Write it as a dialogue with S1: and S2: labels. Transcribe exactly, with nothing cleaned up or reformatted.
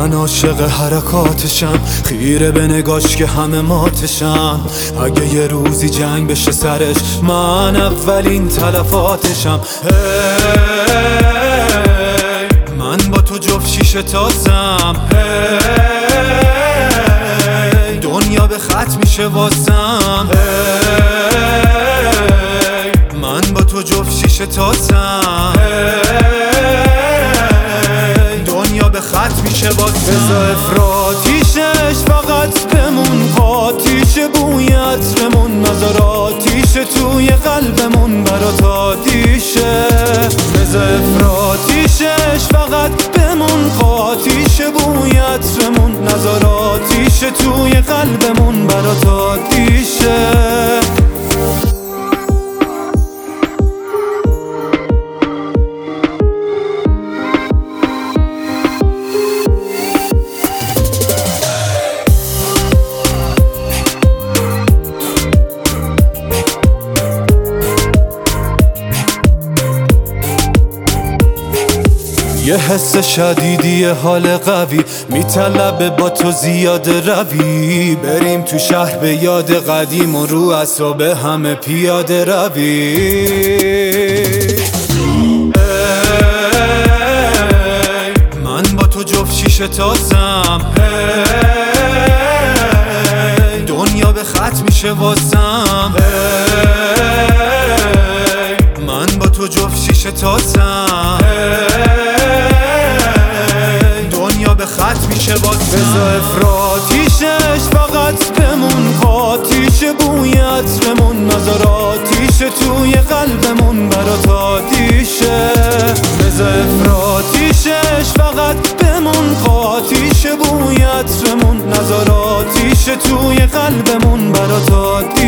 S1: من عاشق حرکاتشم، خیره به نگاش که همه ماتشم. اگه یه روزی جنگ بشه سرش، من اولین تلفاتشم. hey, من با تو جفت شیشه تازم. hey, دنیا به خط میشه واسم. hey, من با تو جفت شیشه تازم. hey, دنیا به خط میشه واسم. بذار افراتیشش فقط بمون، قاتیش بوی عطرمون، نظر آتیش توی قلبمون برات آتیشه. بذار افراتیشش فقط بمون، قاتیش بوی عطرمون، نظر آتیش توی قلبمون برات آتیشه. یه حس شدیدی حال قوی میطلبه با تو زیاده روی، بریم تو شهر به یاد قدیم و رو اعصاب همه پیاده روی. من با تو جفت شیشه تازم. دنیا به خط میشه واسم. من با تو جفت شیشه تازم. دنیا به خط میشه واسم. بذار افراتیشش فقط بمون، قاتیش بوی عطرمون، نظر آتیش توی قلبمون برات آتیشه. بذار افراتیشش فقط بمون، قاتیش بوی عطرمون، نظر آتیش توی قلبمون برات آتیشه.